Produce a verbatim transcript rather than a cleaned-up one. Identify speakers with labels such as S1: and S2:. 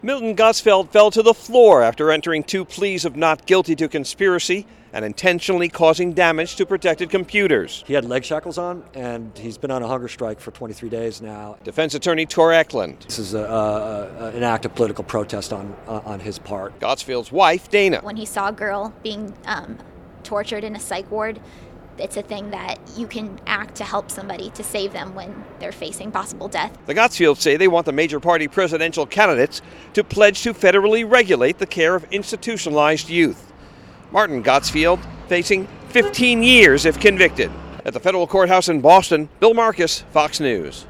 S1: Milton Gottsfeld fell to the floor after entering two pleas of not guilty to conspiracy and intentionally causing damage to protected computers.
S2: He had leg shackles on, and he's been on a hunger strike for twenty-three days now.
S1: Defense attorney Tor Eklund.
S2: This is a, a, an act of political protest on, uh, on his part.
S1: Gottsfeld's wife, Dana.
S3: When he saw a girl being um, tortured in a psych ward, it's a thing that you can act to help somebody, to save them when they're facing possible death.
S1: The Gottsfelds say they want the major party presidential candidates to pledge to federally regulate the care of institutionalized youth. Martin Gottsfeld facing fifteen years if convicted. At the federal courthouse in Boston, Bill Marcus, Fox News.